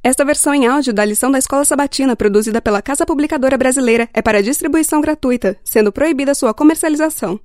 Esta versão em áudio da lição da Escola Sabatina, produzida pela Casa Publicadora Brasileira, é para distribuição gratuita, sendo proibida sua comercialização.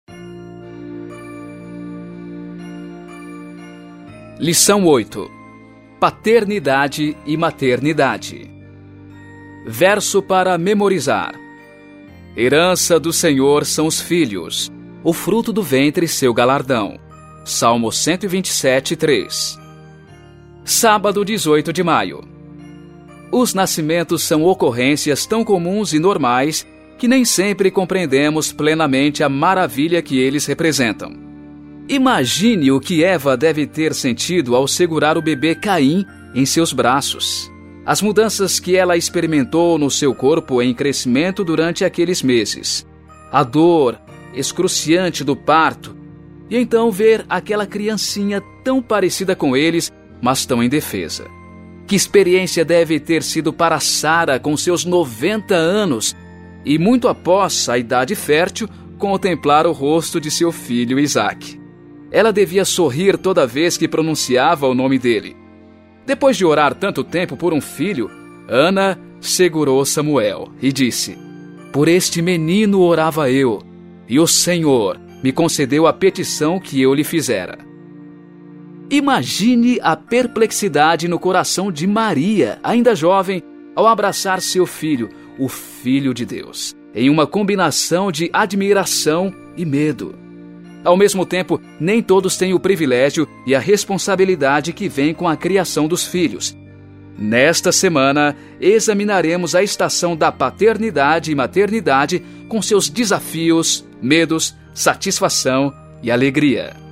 Lição 8. Paternidade e maternidade. Verso para memorizar. Herança do Senhor são os filhos, o fruto do ventre seu galardão. Salmo 127, 3. Sábado 18 de maio. Os nascimentos são ocorrências tão comuns e normais que nem sempre compreendemos plenamente a maravilha que eles representam. Imagine o que Eva deve ter sentido ao segurar o bebê Caim em seus braços. As mudanças que ela experimentou no seu corpo em crescimento durante aqueles meses. A dor excruciante do parto. E então ver aquela criancinha tão parecida com eles, mas tão indefesa. Que experiência deve ter sido para Sara com seus 90 anos e muito após a idade fértil, contemplar o rosto de seu filho Isaque. Ela devia sorrir toda vez que pronunciava o nome dele. Depois de orar tanto tempo por um filho, Ana segurou Samuel e disse: "Por este menino orava eu, e o Senhor me concedeu a petição que eu lhe fizera." Imagine a perplexidade no coração de Maria, ainda jovem, ao abraçar seu filho, o Filho de Deus, em uma combinação de admiração e medo. Ao mesmo tempo, nem todos têm o privilégio e a responsabilidade que vem com a criação dos filhos. Nesta semana, examinaremos a estação da paternidade e maternidade com seus desafios, medos, satisfação e alegria.